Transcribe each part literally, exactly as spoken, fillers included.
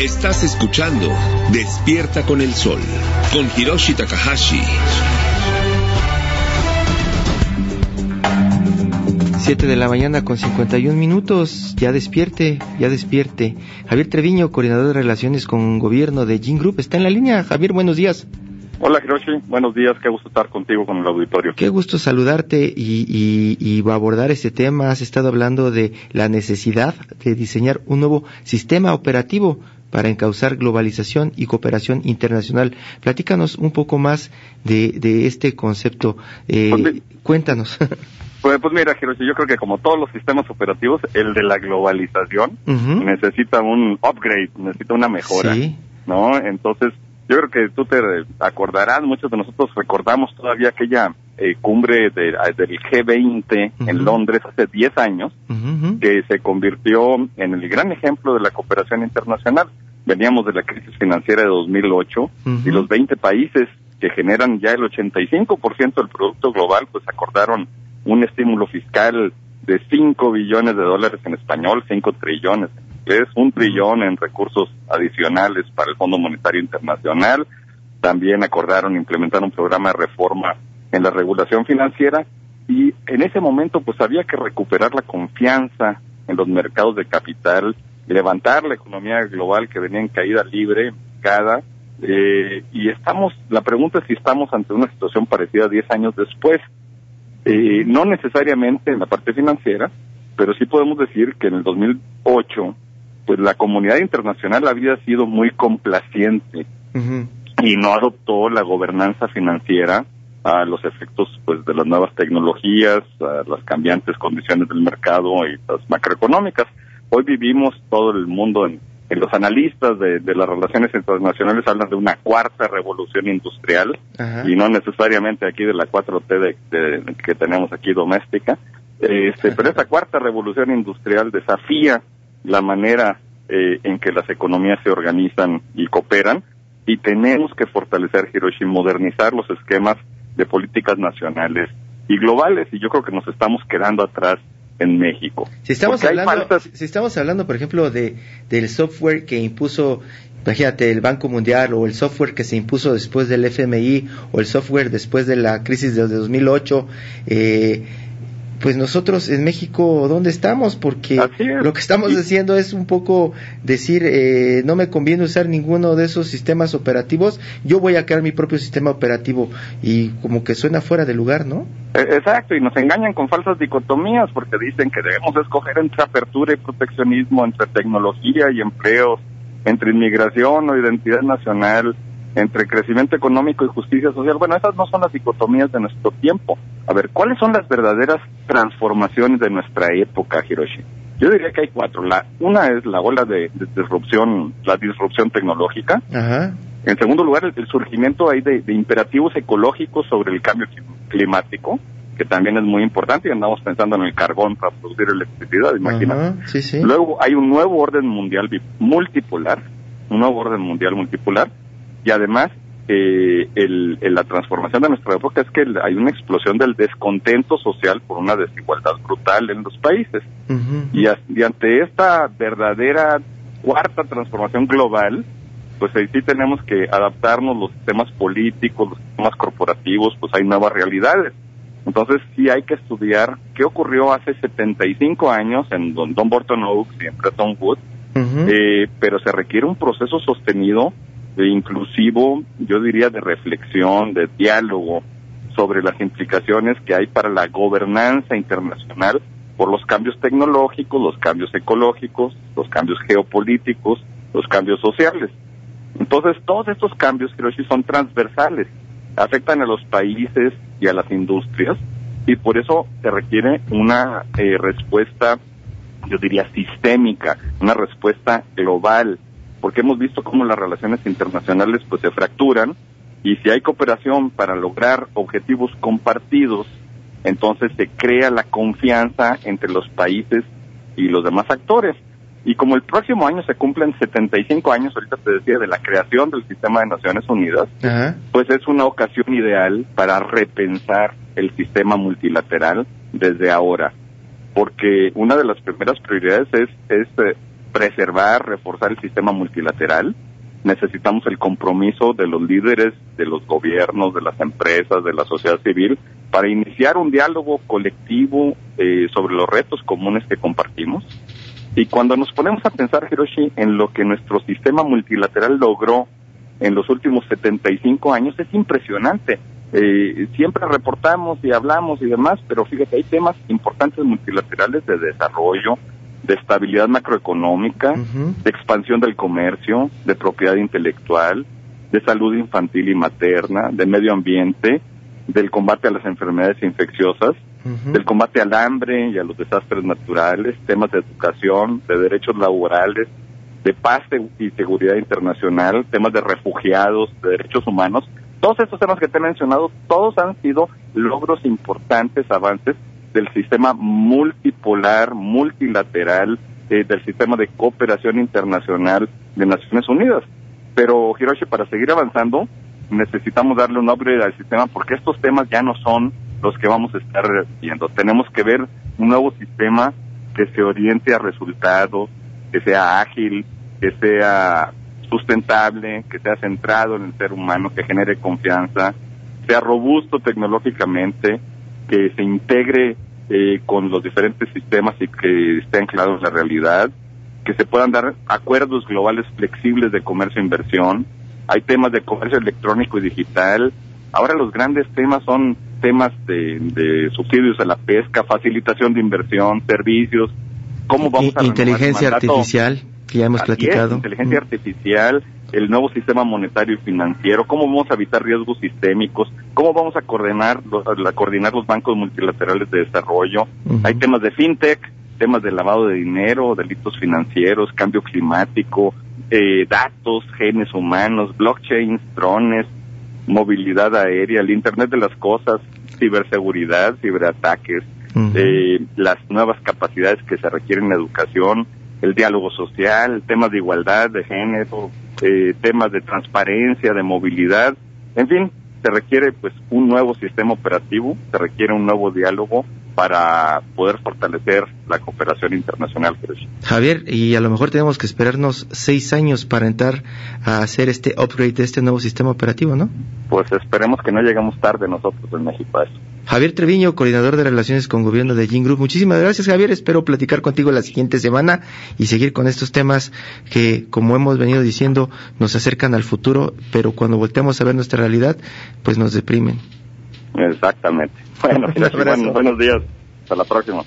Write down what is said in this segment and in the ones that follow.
Estás escuchando Despierta con el Sol, con Hiroshi Takahashi. Siete de la mañana con cincuenta y un minutos. Ya despierte, ya despierte. Javier Treviño, coordinador de Relaciones con Gobierno de Gin Group, está en la línea. Javier, buenos días. Hola, Hiroshi. Buenos días. Qué gusto estar contigo con el auditorio. Qué gusto saludarte y, y, y abordar este tema. Has estado hablando de la necesidad de diseñar un nuevo sistema operativo para encauzar globalización y cooperación internacional. Platícanos un poco más de, de este concepto. Eh, pues, cuéntanos. Pues, pues mira, Hiroshi, yo creo que como todos los sistemas operativos, el de la globalización uh-huh. necesita un upgrade, necesita una mejora, sí. ¿no? Entonces, yo creo que tú te acordarás, muchos de nosotros recordamos todavía aquella eh, cumbre de, del G veinte uh-huh. en Londres hace diez años, uh-huh. que se convirtió en el gran ejemplo de la cooperación internacional. Veníamos de la crisis financiera de dos mil ocho uh-huh. y los veinte países que generan ya el ochenta y cinco por ciento del producto global, pues acordaron un estímulo fiscal de cinco billones de dólares en español, cinco trillones en inglés, un trillón en recursos adicionales para el Fondo Monetario Internacional. También acordaron implementar un programa de reforma en la regulación financiera y en ese momento pues había que recuperar la confianza en los mercados de capital, levantar la economía global que venía en caída libre, cada eh, y estamos, la pregunta es si estamos ante una situación parecida diez años después. Eh, no necesariamente en la parte financiera, pero sí podemos decir que en el dos mil ocho, pues la comunidad internacional había sido muy complaciente uh-huh. y no adoptó la gobernanza financiera a los efectos pues de las nuevas tecnologías, a las cambiantes condiciones del mercado y las macroeconómicas. Hoy vivimos todo el mundo en, en los analistas de, de las relaciones internacionales hablan de una cuarta revolución industrial uh-huh. y no necesariamente aquí de la cuatro T de, de, que tenemos aquí doméstica, este, uh-huh. pero esta cuarta revolución industrial desafía la manera eh, en que las economías se organizan y cooperan y tenemos que fortalecer, Hiroshi, modernizar los esquemas de políticas nacionales y globales y yo creo que nos estamos quedando atrás en México. Si estamos hablando, faltas... si estamos hablando, por ejemplo, de del software que impuso, imagínate, el Banco Mundial o el software que se impuso después del F M I o el software después de la crisis de dos mil ocho, eh, pues nosotros en México, ¿dónde estamos? Porque lo que estamos haciendo es un poco decir, eh, no me conviene usar ninguno de esos sistemas operativos, yo voy a crear mi propio sistema operativo, y como que suena fuera de lugar, ¿no? Exacto, y nos engañan con falsas dicotomías, porque dicen que debemos escoger entre apertura y proteccionismo, entre tecnología y empleos, entre inmigración o identidad nacional, entre crecimiento económico y justicia social. Bueno, esas no son las dicotomías de nuestro tiempo. A ver, ¿cuáles son las verdaderas transformaciones de nuestra época, Hiroshi? Yo diría que hay cuatro. La una es la ola de, de disrupción, la disrupción tecnológica. Ajá. En segundo lugar, el, el surgimiento ahí de, de imperativos ecológicos sobre el cambio climático, que también es muy importante, y andamos pensando en el carbón para producir electricidad, imagínate. Sí, sí. Luego hay un nuevo orden mundial multipolar, un nuevo orden mundial multipolar, y además eh, el, el, la transformación de nuestra época es que el, hay una explosión del descontento social por una desigualdad brutal en los países. Uh-huh. Y, a, y ante esta verdadera cuarta transformación global, pues ahí sí tenemos que adaptarnos los sistemas políticos, los sistemas corporativos, pues hay nuevas realidades. Entonces sí hay que estudiar qué ocurrió hace setenta y cinco años en Don, Don Borton Oaks y en Bretton Woods, uh-huh. eh, pero se requiere un proceso sostenido de inclusivo, yo diría de reflexión, de diálogo sobre las implicaciones que hay para la gobernanza internacional por los cambios tecnológicos, los cambios ecológicos, los cambios geopolíticos, los cambios sociales. Entonces, todos estos cambios, Hiroshi, son transversales, afectan a los países y a las industrias, y por eso se requiere una eh, respuesta, yo diría, sistémica, una respuesta global, porque hemos visto cómo las relaciones internacionales pues se fracturan, y si hay cooperación para lograr objetivos compartidos, entonces se crea la confianza entre los países y los demás actores. Y como el próximo año se cumplen setenta y cinco años, ahorita te decía, de la creación del sistema de Naciones Unidas, uh-huh. pues es una ocasión ideal para repensar el sistema multilateral desde ahora, porque una de las primeras prioridades es, es eh, preservar, reforzar el sistema multilateral. Necesitamos el compromiso de los líderes, de los gobiernos, de las empresas, de la sociedad civil, para iniciar un diálogo colectivo eh, sobre los retos comunes que compartimos. Y cuando nos ponemos a pensar, Hiroshi, en lo que nuestro sistema multilateral logró en los últimos setenta y cinco años, es impresionante. Eh, siempre reportamos y hablamos y demás, pero fíjate, hay temas importantes multilaterales de desarrollo, de estabilidad macroeconómica, uh-huh. de expansión del comercio, de propiedad intelectual, de salud infantil y materna, de medio ambiente, del combate a las enfermedades infecciosas, uh-huh. del combate al hambre y a los desastres naturales, temas de educación, de derechos laborales, de paz y seguridad internacional, temas de refugiados, de derechos humanos. Todos estos temas que te he mencionado, todos han sido logros importantes, avances del sistema multipolar, multilateral, eh, del sistema de cooperación internacional de Naciones Unidas. Pero, Hiroshi, para seguir avanzando, necesitamos darle un upgrade al sistema, porque estos temas ya no son los que vamos a estar viendo. Tenemos que ver un nuevo sistema que se oriente a resultados, que sea ágil, que sea sustentable, que sea centrado en el ser humano, que genere confianza, sea robusto tecnológicamente, que se integre eh, con los diferentes sistemas y que esté anclado en la realidad, que se puedan dar acuerdos globales flexibles de comercio e inversión. Hay temas de comercio electrónico y digital. Ahora los grandes temas son temas de, de subsidios a la pesca, facilitación de inversión, servicios, cómo vamos a inteligencia artificial, que ya hemos Así platicado. Es, inteligencia mm. artificial, el nuevo sistema monetario y financiero, cómo vamos a evitar riesgos sistémicos, cómo vamos a coordinar los, a coordinar los bancos multilaterales de desarrollo. Uh-huh. Hay temas de fintech, temas de lavado de dinero, delitos financieros, cambio climático, eh, datos, genes humanos, blockchains, drones, movilidad aérea, el Internet de las cosas, ciberseguridad, ciberataques, uh-huh. eh, las nuevas capacidades que se requieren en educación, el diálogo social, temas de igualdad de género, eh, temas de transparencia, de movilidad, en fin, se requiere pues un nuevo sistema operativo, se requiere un nuevo diálogo para poder fortalecer la cooperación internacional. Javier, y a lo mejor tenemos que esperarnos seis años para entrar a hacer este upgrade de este nuevo sistema operativo, ¿no? Pues esperemos que no lleguemos tarde nosotros en México a eso. Javier Treviño, coordinador de Relaciones con Gobierno de Gin Group. Muchísimas gracias, Javier. Espero platicar contigo la siguiente semana y seguir con estos temas que, como hemos venido diciendo, nos acercan al futuro, pero cuando volteamos a ver nuestra realidad, pues nos deprimen. Exactamente. Bueno, bueno, buenos días. Hasta la próxima.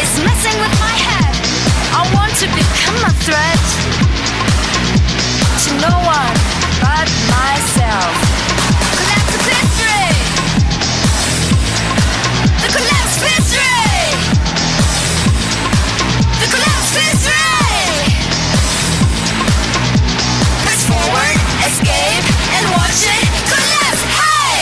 To become a threat to no one but myself. Collapse of history. The collapse of history. The collapse of history. Press forward, escape, and watch it collapse. Hey!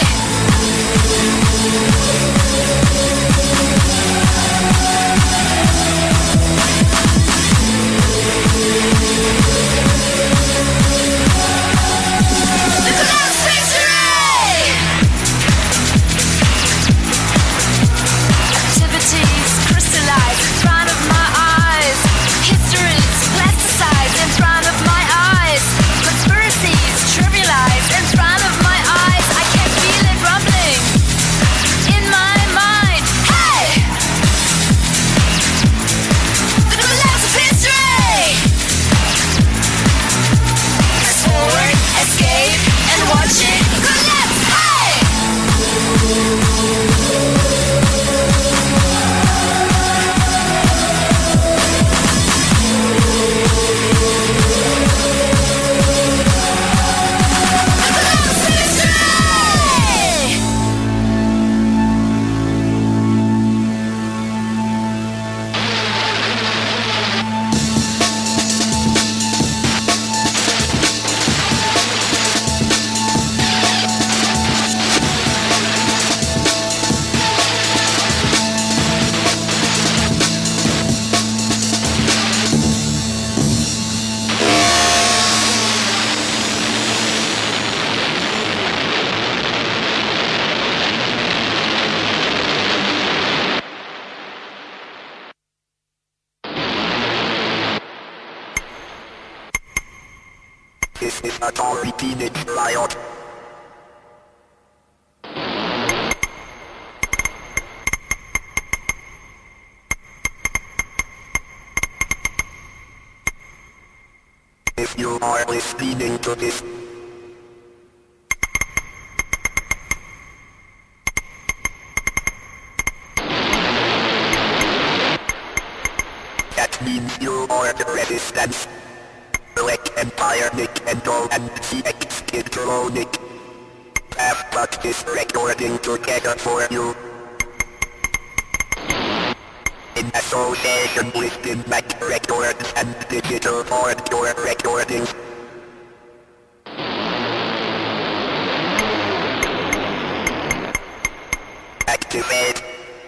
The collapse history. Activities crystallize in front of my eyes. Histories plasticize in front of my eyes. Conspiracies trivialize in front of my eyes. I can feel it rumbling in my mind. Hey! The collapse of history. Press forward, escape, and watch it collapse. Hey! The collapse history. This is a Tory teenage riot. If you are listening to this, that means you are the resistance. Black Empire Nick and all and C X Kid Nick have put this recording together for you in association with the Mac Records and Digital Hardcore Recordings. Activate.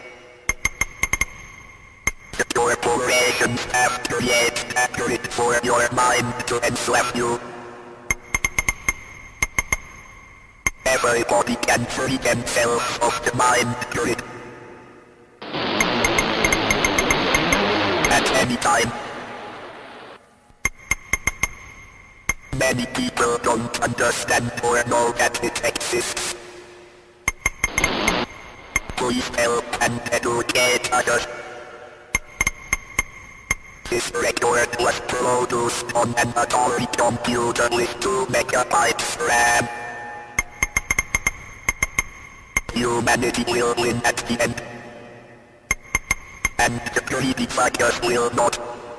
The corporations have created a grid for your mind to enslave you. Everybody can free themselves of the mind grid at any time. Many people don't understand or know that it exists. Please help and educate others. This record was produced on an Atari computer with two megabytes RAM. Humanity will win at the end. And the greedy fuckers will not.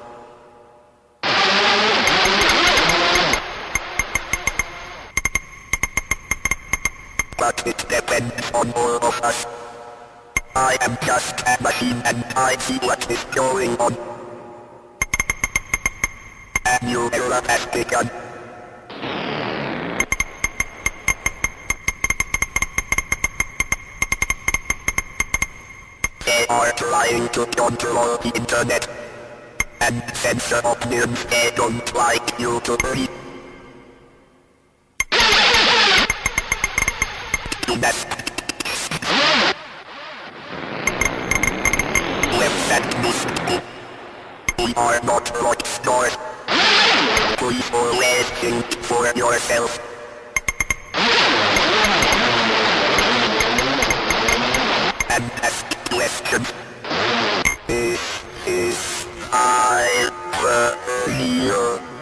But it depends on all of us. I am just a machine and I see what is going on. A new era has begun. They are trying to control the internet and censor opinions they don't like you to read. Yes. Website news. We are not rock stars. Please always think for yourself. And ask questions. This is I the real